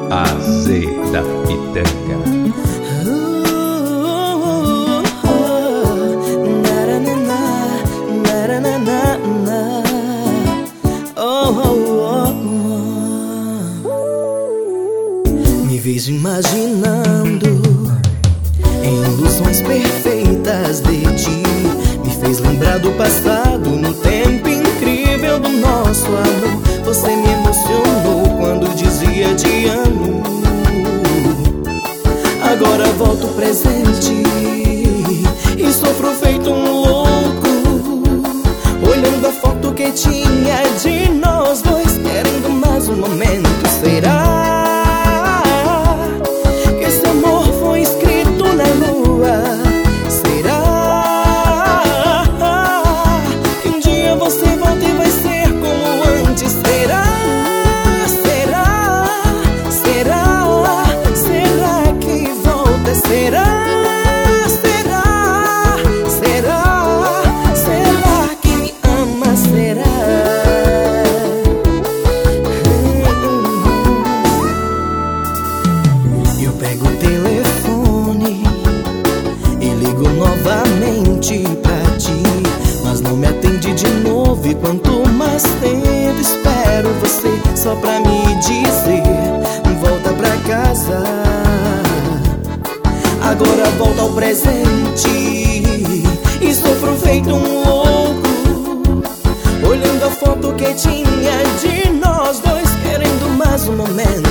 A Z da Pitanga. Me vejo imaginando em ilusões perfeitas de ti. Me fez lembrar do passado, no tempo incrível do nosso amor. Você me emocionou quando dizia te amo. Agora volto presente e sofro feito um louco, olhando a foto que tinha de nós dois, querendo mais um momento. Será que esse amor foi escrito na lua? Será que um dia você volta e vai ser como antes? Será? Será que volta? Será que me ama? Será? Eu pego o telefone e ligo novamente pra ti, mas não me atende de novo. E quanto mais tempo espero você só pra me dizer volta pra casa. Agora volta ao presente e sofro feito um louco, olhando a foto que tinha de nós dois, querendo mais um momento.